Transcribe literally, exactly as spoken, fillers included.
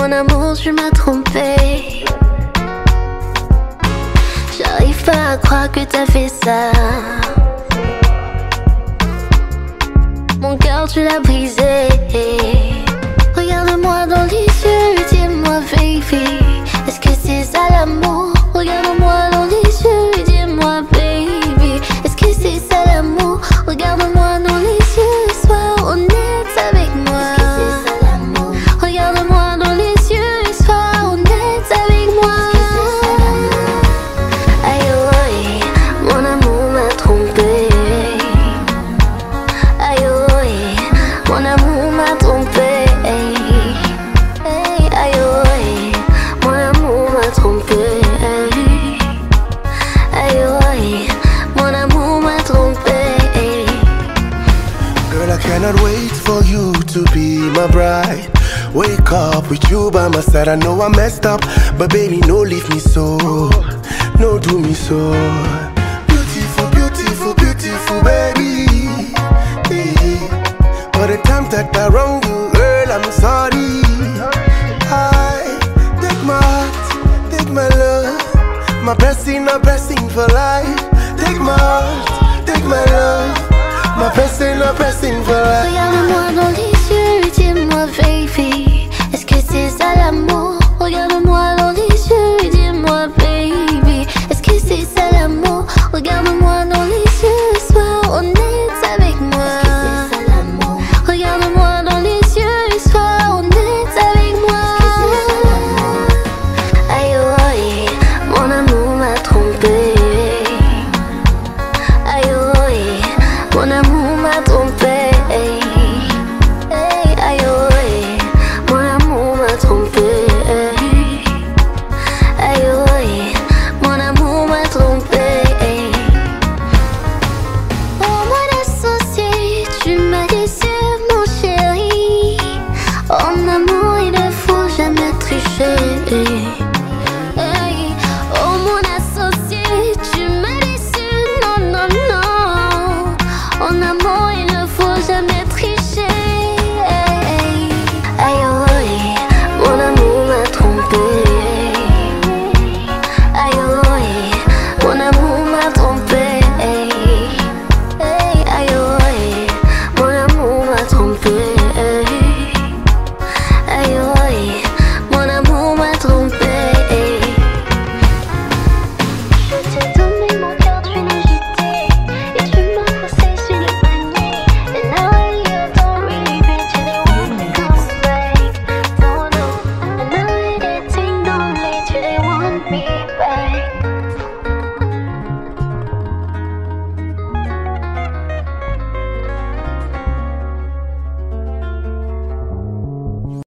mon amour, tu m'as trompé. J'arrive pas à croire que t'as fait ça. Mon cœur tu l'as brisé. Regarde-moi dans les yeux, dis-moi baby, est-ce que c'est ça l'amour? Regarde-moi dans les yeux, dis-moi baby, est-ce que c'est ça l'amour? Regarde-moi dans les yeux, sois honnête avec moi. Est-ce que c'est ça l'amour? Regarde-moi dans les yeux, sois honnête avec moi. Est-ce que c'est ça l'amour? Aïe aïe, mon amour m'a trompé. Aïe aïe, mon amour m'a trompé. Aïe aïe, mon amour m'a trompé. Aïe aïe, mon amour m'a trompé. Girl, I cannot wait for you to be my bride. Wake up with you by my side. I know I messed up, but baby, no leave me so. No do me so. Beautiful, beautiful, beautiful baby. For the times that I wrong you, girl, I'm sorry. I take my heart, take my love, my blessing, a blessing for life. Take my heart, take my love, my blessing, a blessing for life. Regarde-moi dans les yeux, dis-moi baby,